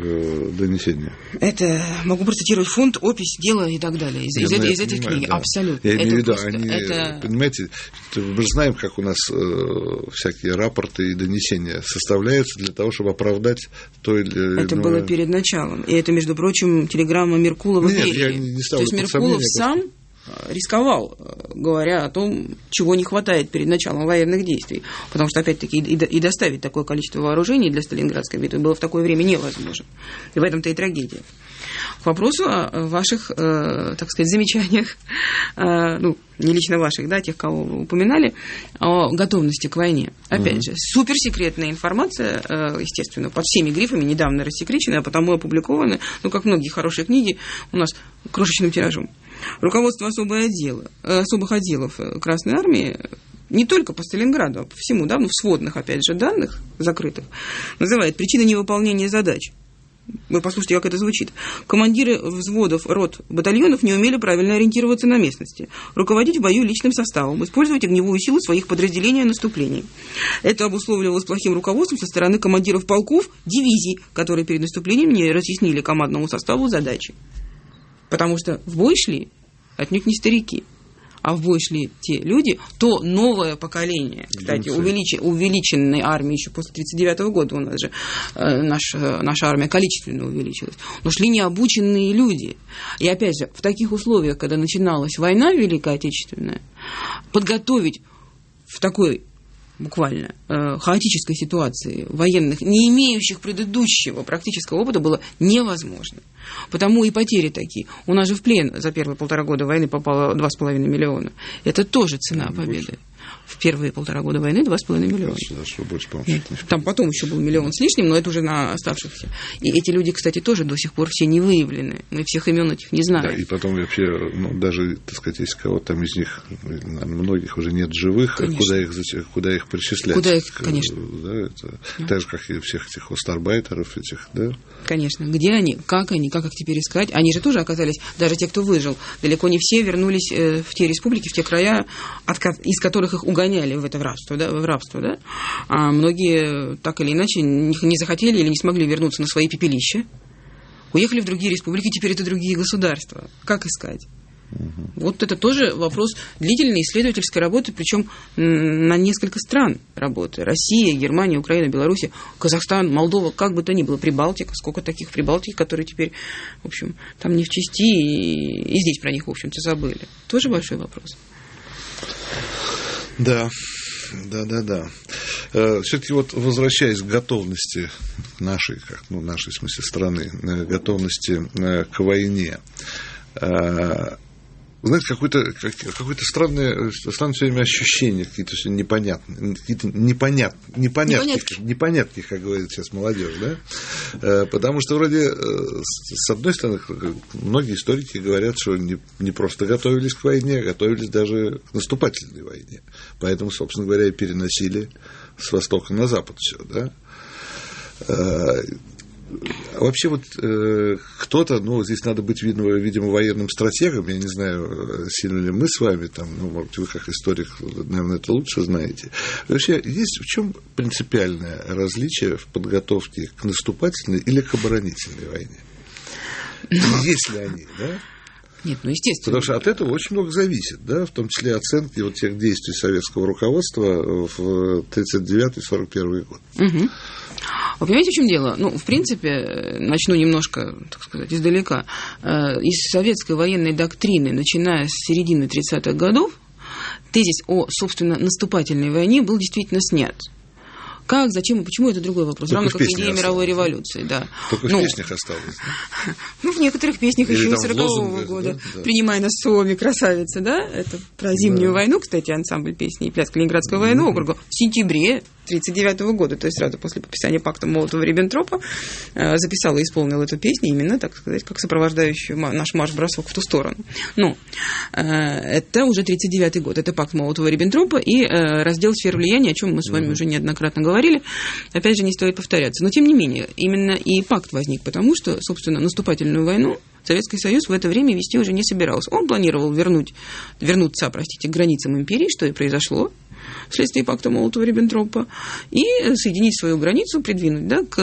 э, донесения? Это могу процитировать фонд, опись, дело и так далее. Из, из, знаю, из этой книги. Да. Абсолютно. Я имею в виду, просто, они, это... понимаете, мы знаем, как у нас э, всякие рапорты и донесения составляются для того, чтобы оправдать то или иное... Это было перед началом. И это, между прочим, телеграмма Меркулова. Нет, я не, не ставлю. То есть Меркулов сам рисковал, говоря о том, чего не хватает перед началом военных действий. Потому что, опять-таки, и доставить такое количество вооружений для Сталинградской битвы было в такое время невозможно. И в этом-то и трагедия. К вопросу о ваших, э, так сказать, замечаниях, э, ну, не лично ваших, да, тех, кого вы упоминали, о готовности к войне. Опять mm-hmm. же, суперсекретная информация, э, естественно, под всеми грифами, недавно рассекреченная, а потому опубликована, ну, как многие хорошие книги, у нас крошечным тиражом. Руководство особого отдела, особых отделов Красной Армии не только по Сталинграду, а по всему, да, ну, в сводных, опять же, данных закрытых, называет причины невыполнения задач. Вы послушайте, как это звучит. Командиры взводов, рот, батальонов не умели правильно ориентироваться на местности, руководить в бою личным составом, использовать огневую силу своих подразделений и наступлений. Это обусловливалось плохим руководством со стороны командиров полков, дивизий, которые перед наступлением не разъяснили командному составу задачи. Потому что в бой шли отнюдь не старики, а в бой шли те люди, то новое поколение. Кстати, увелич... увеличенной армии еще после тысяча девятьсот тридцать девятого года у нас же э, наша, наша армия количественно увеличилась. Но шли необученные люди. И опять же, в таких условиях, когда начиналась война Великая Отечественная, подготовить в такой буквально э, хаотической ситуации военных, не имеющих предыдущего практического опыта, было невозможно. Потому и потери такие. У нас же в плен за первые полтора года войны попало два с половиной миллиона. Это тоже цена победы. В первые полтора года войны два с половиной миллиона. Больше, Нет, там потом еще был миллион с лишним, но это уже на оставшихся. И эти люди, кстати, тоже до сих пор все не выявлены. Мы всех имен этих не знаем. Да, и потом вообще, ну, даже, так сказать, если кого-то там из них, многих уже нет живых, куда их, куда их причислять? Куда их, конечно. Да, это, да. Так же, как и всех этих остарбайтеров, этих, да? Конечно. Где они, как они, как их теперь искать? Они же тоже оказались, даже те, кто выжил, далеко не все вернулись в те республики, в те края, от, из которых их угоняли в это в рабство, да, в рабство, да? А многие так или иначе не захотели или не смогли вернуться на свои пепелища, уехали в другие республики, теперь это другие государства. Как искать? Угу. Вот это тоже вопрос длительной исследовательской работы, причем на несколько стран работы. Россия, Германия, Украина, Беларусь, Казахстан, Молдова, как бы то ни было, Прибалтика, сколько таких в Прибалтике, которые теперь, в общем, там не в части, и, и здесь про них, в общем-то, забыли. Тоже большой вопрос. Да. Да, да, да. Все-таки вот возвращаясь к готовности нашей, как, ну, нашей, в смысле, страны, готовности к войне. Знаете, какое-то, какое-то странное, странное все время ощущение, какие-то все непонятные, какие-то непонят, непонятки, непонятки, как говорит сейчас молодежь, да? Потому что вроде, с одной стороны, многие историки говорят, что не, не просто готовились к войне, а готовились даже к наступательной войне. Поэтому, собственно говоря, и переносили с востока на запад все, да? Вообще вот э, кто-то, ну, здесь надо быть, видно, видимо, военным стратегом, я не знаю, сильно ли мы с вами, там, ну, может, вы как историк, наверное, это лучше знаете. Вообще, есть в чем принципиальное различие в подготовке к наступательной или к оборонительной войне? Но... Есть ли они, да? Нет, ну, естественно. Потому что от этого очень много зависит, да, в том числе оценки вот тех действий советского руководства в тридцать девятый — сорок первый год. Угу. Вы понимаете, в чем дело? Ну, в принципе, начну немножко, так сказать, издалека. Из советской военной доктрины, начиная с середины тридцатых годов, тезис о, собственно, наступательной войне был действительно снят. Как, зачем и почему, это другой вопрос. Равно как идея мировой революции, да. Только ну, в песнях осталось, да? Ну, в некоторых песнях или еще из сорокового года. Да, да. «Принимай нас с Суоми, красавица», да? Это про зимнюю да. войну, кстати, ансамбль песни и пляс Калининградского военного округа в сентябре тридцать девятого года, то есть сразу после подписания пакта Молотова-Риббентропа, записал и исполнил эту песню именно, так сказать, как сопровождающую наш марш-бросок в ту сторону. Но это уже тридцать девятый год, это пакт Молотова-Риббентропа и раздел сфер влияния, о чем мы с вами mm-hmm. уже неоднократно говорили. Опять же, не стоит повторяться. Но, тем не менее, именно и пакт возник, потому что, собственно, наступательную войну Советский Союз в это время вести уже не собирался. Он планировал вернуть, вернуться, простите, к границам империи, что и произошло вследствие пакта Молотова-Риббентропа, и соединить свою границу, придвинуть, да, к,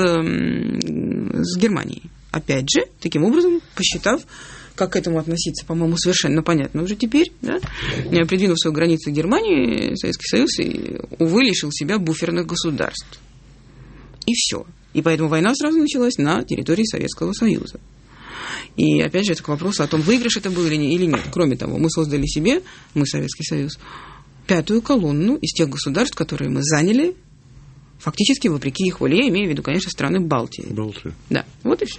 с Германией. Опять же, таким образом, посчитав, как к этому относиться, по-моему, совершенно понятно уже теперь, да, придвинув свою границу к Германии, Советский Союз, и, увы, лишил себя буферных государств. И все. И поэтому война сразу началась на территории Советского Союза. И опять же, это к вопросу о том, выигрыш это был или нет. Кроме того, мы создали себе, мы, Советский Союз, пятую колонну из тех государств, которые мы заняли, фактически вопреки их воле, я имею в виду, конечно, страны Балтии. Балтии. Да, вот и все.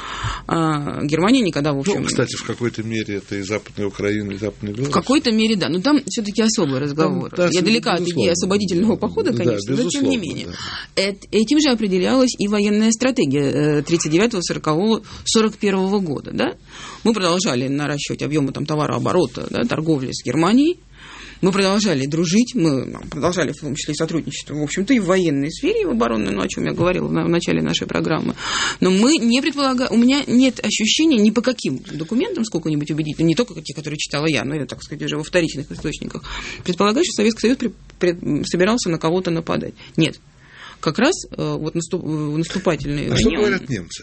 А Германия никогда, в общем... Ну, кстати, в какой-то мере это и Западная Украина, и Западная Беларусь. В какой-то мере, да. Но там все-таки особый разговор. Там, да, я далека от идеи освободительного похода, конечно, да, но тем не менее. Да. Этим же определялась и военная стратегия тридцать девятого — сорокового — сорок первого года. Да? Мы продолжали наращивать объемы там, товарооборота, да, торговли с Германией. Мы продолжали дружить, мы продолжали в том числе и сотрудничество, в общем-то, и в военной сфере, и в оборонной, ну, о чем я говорила в начале нашей программы. Но мы не предполагаем, у меня нет ощущения ни по каким документам сколько-нибудь убедительным, не только те, которые читала я, но я, так сказать, уже во вторичных источниках, предполагаю, что Советский Союз при, при, собирался на кого-то нападать. Нет. Как раз вот наступ, наступательные а войны... А что говорят немцы?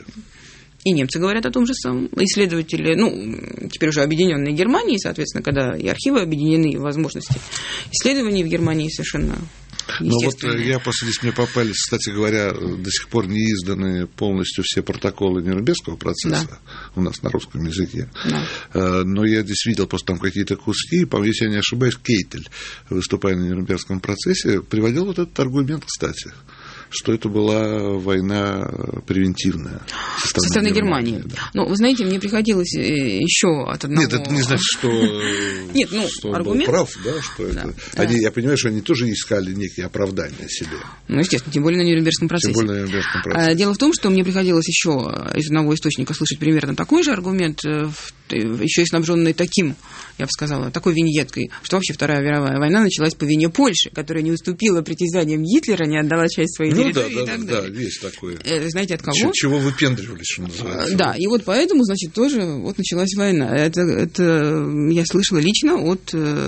И немцы говорят о том же самом. Исследователи, ну, теперь уже объединенные Германии, соответственно, когда и архивы объединены, и возможности исследований в Германии совершенно Ну вот я после здесь мне попались, кстати говоря, до сих пор не изданы полностью все протоколы Нюрнбергского процесса, да, у нас на русском языке. Да. Но я здесь видел просто там какие-то куски, по-моему, если я не ошибаюсь, Кейтель, выступая на Нюрнбергском процессе, приводил вот этот аргумент, кстати, что это была война превентивная со стороны, со стороны Германии. Германии. Да. Ну, вы знаете, мне приходилось еще от одного... Нет, это не значит, что, Нет, ну, что он аргумент... был прав, да, что да, это... Да. Они, я понимаю, что они тоже искали некие оправдания себе. Ну, естественно, тем более на Нюрнбергском процессе. Тем более на Нюрнбергском процессе. Дело в том, что мне приходилось еще из одного источника слышать примерно такой же аргумент, еще и снабженный таким, я бы сказала, такой виньеткой, что вообще Вторая мировая война началась по вине Польши, которая не уступила притязаниям Гитлера, не отдала часть своей ну, территории да, и да, так да, далее. Да, есть такое. Знаете, от кого? Чего, чего выпендривались, что называется. Да, и вот поэтому, значит, тоже вот началась война. Это, это я слышала лично от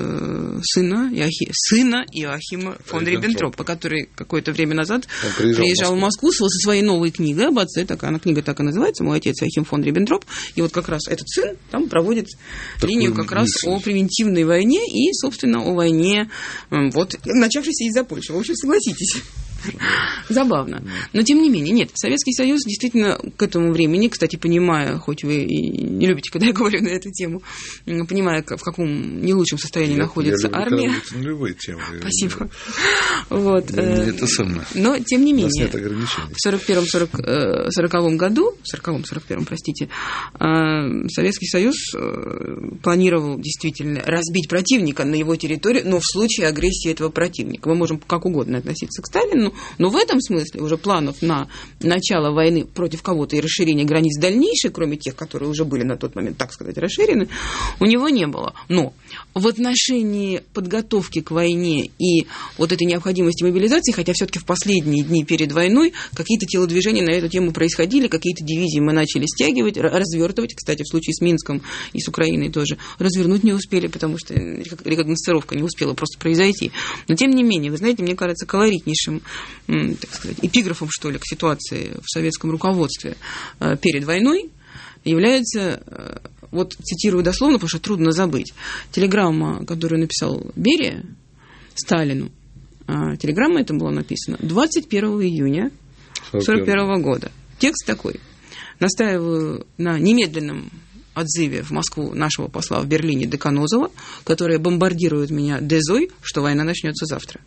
э, сына, Иохи, сына Иоахима фон Риббентропа, который какое-то время назад приезжал, приезжал в Москву со своей новой книгой об отце, так, она книга так и называется, «Мой отец Иоахим фон Риббентроп», и вот как раз этот сын там проводит такую линию как раз мысль. О превентивной войне и, собственно, о войне, вот, начавшейся из-за Польши. В общем, согласитесь. Забавно. Но, тем не менее, нет, Советский Союз действительно к этому времени, кстати, понимая, хоть вы и не любите, когда я говорю на эту тему, понимая, в каком не лучшем состоянии я, находится я армия. На любые темы. Спасибо. Вот. Это самое. Но, тем не менее, в сорок первом сороковом году, в сороковом сорок первом, простите, Советский Союз планировал действительно разбить противника на его территории, но в случае агрессии этого противника. Мы можем как угодно относиться к Сталину, но в этом смысле уже планов на начало войны против кого-то и расширение границ дальнейших, кроме тех, которые уже были на тот момент, так сказать, расширены, у него не было. Но в отношении подготовки к войне и вот этой необходимости мобилизации, хотя все-таки в последние дни перед войной какие-то телодвижения на эту тему происходили, какие-то дивизии мы начали стягивать, развертывать, кстати, в случае с Минском и с Украиной тоже, развернуть не успели, потому что рекогносцировка не успела просто произойти. Но, тем не менее, вы знаете, мне кажется, колоритнейшим, так сказать, эпиграфом, что ли, к ситуации в советском руководстве перед войной является, вот цитирую дословно, потому что трудно забыть, телеграмма, которую написал Берия Сталину. Телеграмма эта была написана двадцать первого июня сорок первого года. Текст такой. Настаиваю на немедленном отзыве в Москву нашего посла в Берлине Деканозова, который бомбардирует меня дезой, что война начнется завтра.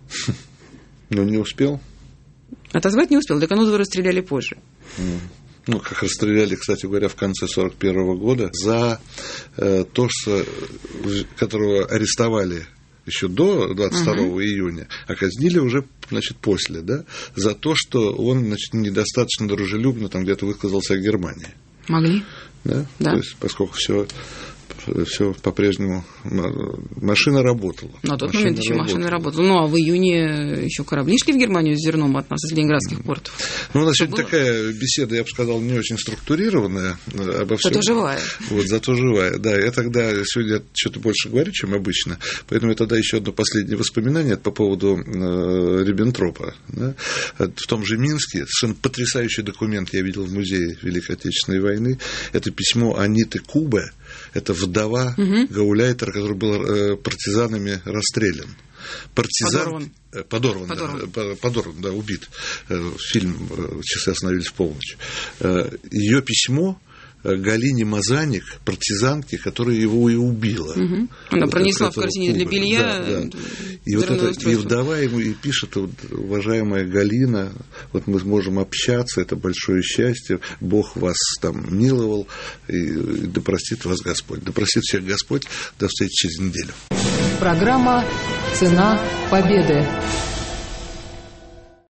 Но не успел? Отозвать не успел. Деканозова расстреляли позже. Ну, как расстреляли, кстати говоря, в конце сорок первого года за э, то, что, которого арестовали еще до двадцать второго uh-huh. июня, а казнили уже, значит, после, да, за то, что он, значит, недостаточно дружелюбно там где-то высказался о Германии. Могли. Да? Да. То есть, поскольку все, все по-прежнему машина работала. На тот машина момент еще работала. машина работала. Ну, а в июне еще корабли шли в Германию с зерном от нас, из ленинградских mm-hmm. портов. Ну, у нас сегодня такая беседа, я бы сказал, не очень структурированная обо всем. Зато живая. Вот, зато живая. Да, я тогда сегодня что-то больше говорю, чем обычно. Поэтому я тогда еще одно последнее воспоминание по поводу э, Риббентропа. Да? В том же Минске совершенно потрясающий документ я видел в музее Великой Отечественной войны. Это письмо Аниты Кубе. Это вдова угу. гауляйтера, который был э, партизанами расстрелян. Партизан... Подорван. Подорван, подорван. Да, подорван, да, убит. Фильм «Часы остановились в полночь». Ее письмо Галине Мазаник, партизанке, которая его и убила. Угу. Она вот пронесла в корзине для белья. Да, да. И вот это, и вдова ему и пишет: вот, уважаемая Галина, вот мы сможем общаться, это большое счастье, Бог вас там миловал, и, и да простит вас Господь. Да простит всех Господь. До встречи через неделю. Программа «Цена победы».